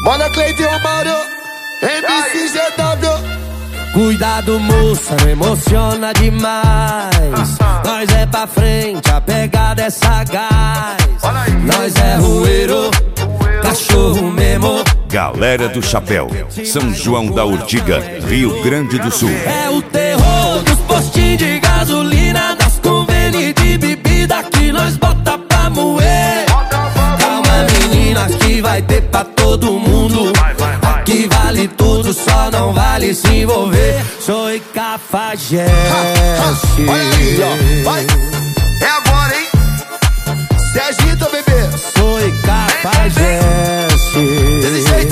Bora Cleiton Mauro, MCGW. Cuidado, moça, não emociona demais. Nós é pra frente, a pegada é sagaz. Nós é rueiro, cachorro mesmo. Galera do Chapéu, São João da Urtiga, Rio Grande do Sul. É o terror dos postinhos de gasolina, das convênios de bebida que nós bota pra moer. Calma, meninas, que vai ter pra todo mundo. Aqui vale tudo, só não vale se envolver. Sou Cafajeste. Olha aí, ó, vai. É agora, hein? Se agita, bebê. Sou Cafajeste. Desse jeito.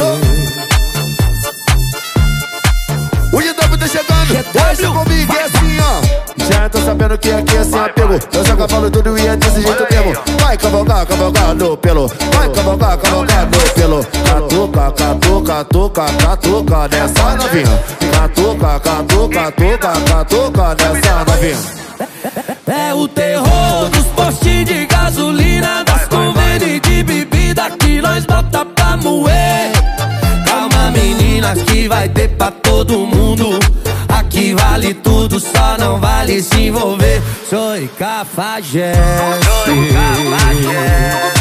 O GW tá chegando. Deixa comigo, é assim, ó. Já tô sabendo que aqui é sem apego. Eu só cavalo tudo e é desse jeito mesmo. Vai cavalgar, cavalgar no pelo. Vai cavalgar, cavalgar no pelo. Catuca, catuca, catuca, catuca nessa novinha. Catuca, catuca, catuca, catuca nessa novinha. É o terror dos postinhos de gasolina, das convênios de bebida que nós bota pra moer. Calma, meninas, que vai ter pra todo mundo. Aqui vale tudo, só não vale se envolver. Sou Cafajeste.